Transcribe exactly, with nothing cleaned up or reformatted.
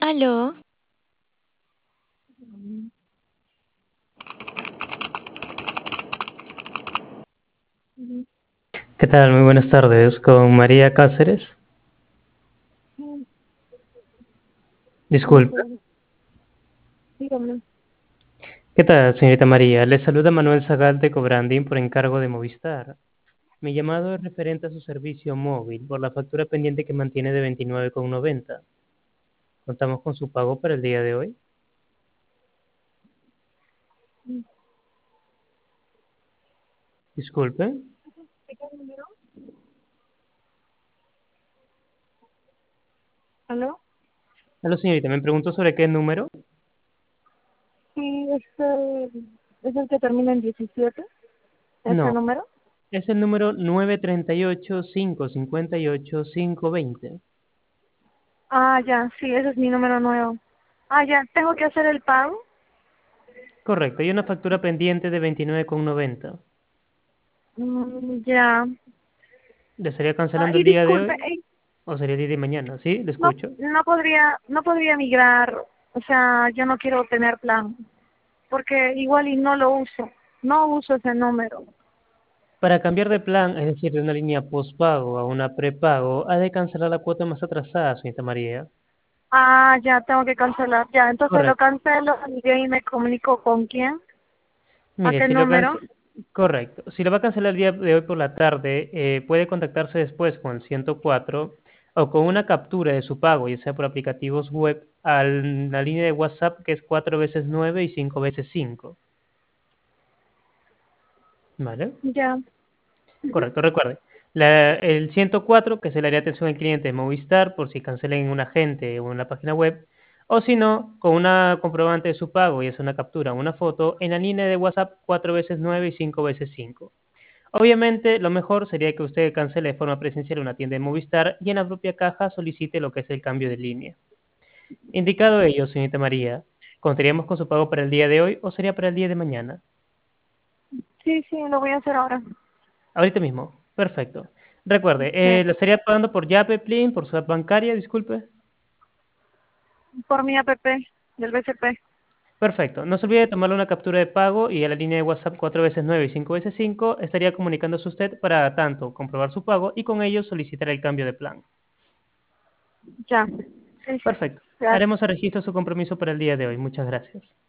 Aló, Mm, mm, ¿Qué tal? Muy buenas tardes. Con María Cáceres. mm, Buenas Disculpe. tardes. Dígame. ¿Qué tal, señorita María? Le saluda Manuel Zagal de Cobranding por encargo de Movistar. Mi llamado es referente a su servicio móvil por la factura pendiente que mantiene de veintinueve con noventa. Contamos con su pago para el día de hoy. Mm, Disculpe. ¿de ¿Qué número? ¿Aló? Hola, señorita. Me pregunto sobre qué número. Sí, este es el que termina en diecisiete, este No, número. es el número nueve tres ocho, cinco cinco ocho, cinco dos cero. Ah, ya, sí, ese es mi número nuevo. Ah, ya, tengo que hacer el pago. Correcto. Hay una factura pendiente de veintinueve con noventa. Mm, ya. ¿Le estaría Ah, cancelando el y día de disculpe, hoy ey, o sería el día de mañana? ¿Sí? ¿Le no, escucho? no podría, no podría migrar. O sea, yo no quiero tener plan, porque igual y no lo uso. No uso ese número. Para cambiar de plan, es decir, de una línea postpago a una prepago, ha de cancelar la cuota más atrasada, señorita María. Ah, ya, tengo que cancelar. Ya, entonces lo Correcto. cancelo y de ahí me comunico con quién. ¿A Mire, qué si lo número? cance- Correcto. Si lo va a cancelar el día de hoy por la tarde, eh, puede contactarse después con el ciento cuatro o con una captura de su pago, ya sea por aplicativos web, a la línea de WhatsApp que es cuatro veces nueve y cinco veces cinco. ¿Vale? Ya. Ujú. Correcto, recuerde. La- el ciento cuatro, que es el área de atención al cliente de Movistar, por si cancelen en un agente o en la página web, o si no, con una comprobante de su pago, y es una captura o una foto, en la línea de WhatsApp cuatro veces nueve y cinco veces cinco. Obviamente, lo mejor sería que usted cancele de forma presencial en una tienda de Movistar y en la propia caja solicite lo que es el cambio de línea. Indicado ello, señorita María, ¿contaríamos con su pago para el día de hoy o sería para el día de mañana? Sí, sí, lo voy a hacer ahora. Ahorita mismo. Perfecto. Recuerde, Sí. eh, ¿lo estaría pagando por Yape, Plin, por su app bancaria? Disculpe. Por mi app del B C P. Perfecto. No se olvide de tomarle una captura de pago y a la línea de WhatsApp cuatro veces nueve y cinco veces cinco estaría comunicándose usted para tanto comprobar su pago y con ello solicitar el cambio de plan. Ya. Sí, sí. Perfecto. Gracias. Haremos el registro de su compromiso para el día de hoy. Muchas gracias.